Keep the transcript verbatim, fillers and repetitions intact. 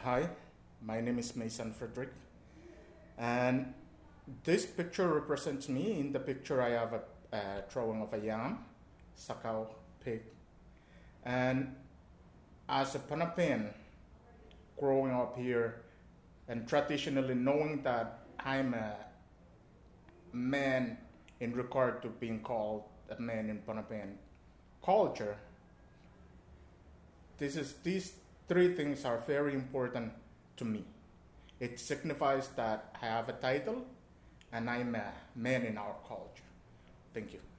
Hi, my name is Mason Frederick, and this picture represents me. In the picture, I have a, a drawing of a yam, sakao pig, and as a Panapan growing up here, and traditionally knowing that I'm a man in regard to being called a man in Panapan culture, this is these three things are very important to me. It signifies that I have a title and I'm a man in our culture. Thank you.